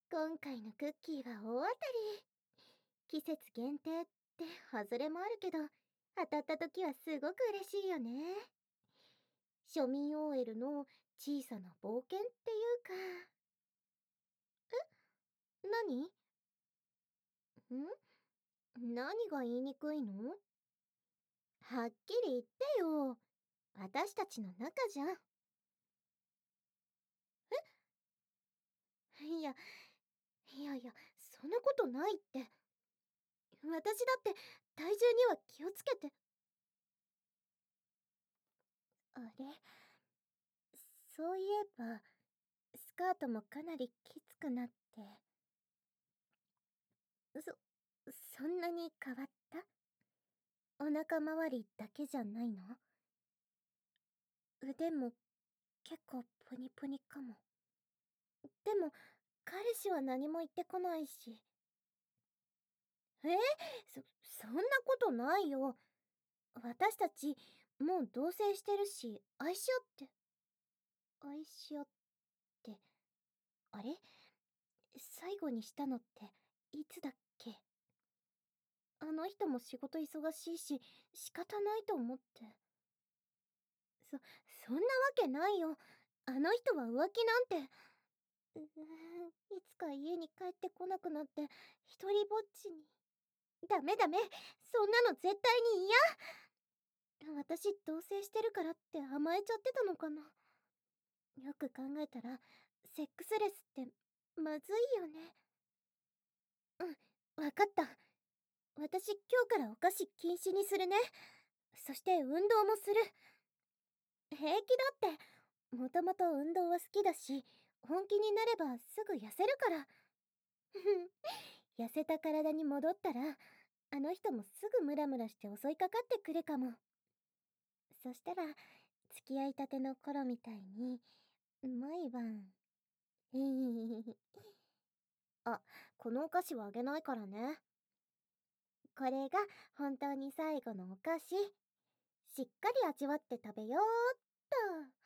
今回のクッキーは大当たり。季節限定って外れもあるけど、当たった時はすごく嬉しいよね。庶民 OL の小さな冒険っていうか。何何が言いにくいの？はっきり言ってよ。私たちの仲じゃん。いや、そんなことないって。私だって体重には気をつけて。あれ、そういえば、スカートもかなりきつくなって。そ、そんなに変わった？お腹周りだけじゃないの？腕も結構プニプニかも。でも、彼氏は何も言ってこないし。えそんなことないよ。私たち、もう同棲してるし、愛し合って。愛し合って、あれ最後にしたのって、いつだっけ？あの人も仕事忙しいし、仕方ないと思って。そんなわけないよ。あの人は浮気なんて。いつか家に帰ってこなくなって、一人ぼっちに。ダメダメ、そんなの絶対に嫌。私同棲してるからって甘えちゃってたのかな。よく考えたら、セックスレスってまずいよね。わかった。私今日からお菓子禁止にするね。そして運動もする。平気だって。もともと運動は好きだし、本気になればすぐ痩せるから。痩せた体に戻ったら、あの人もすぐムラムラして襲いかかってくるかも。そしたら、付き合いたての頃みたいに、毎晩。あ、このお菓子はあげないからね。これが本当に最後のお菓子。しっかり味わって食べようっと。